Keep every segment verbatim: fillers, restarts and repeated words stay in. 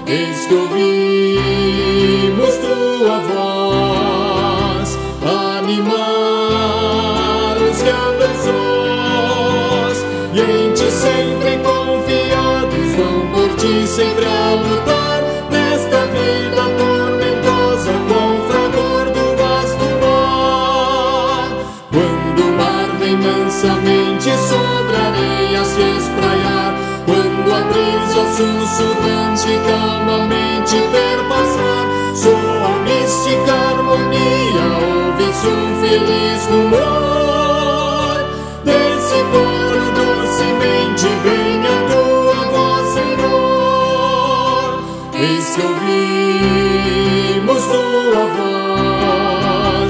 Eis que ouvimos tua voz animar os que andam sós, e em ti sempre confiados vão por ti sempre a lutar nesta vida tormentosa com o fragor do vasto mar. Quando o mar vem mansamente sobre a areia se espraiar, quando a brisa sussurrante calmamente perpassar, soa a mística harmonia, ouve-se um feliz rumor. Desse coro docemente vem a tua voz, Senhor. Eis que ouvimos tua voz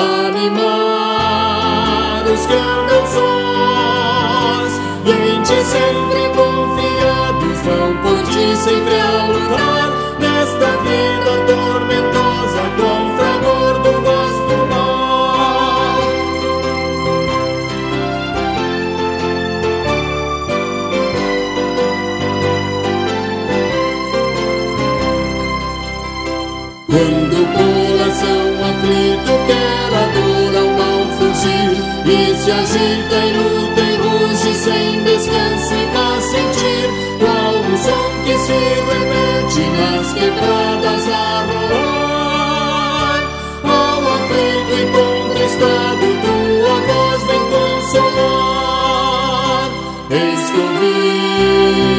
animar os que andam sós, e em ti sempre confiados vão por ti sempre a lutar nesta vida tormentosa com o fragor do vasto mar. Quando o coração aflito quer a dor ao mal fugir, e se agita e luta e ruge sem descanso e paz sentir, qual o som que se repete nas quebradas a rolar. Ao aflito e contristado tua voz vem consolar. Eis que ouvimos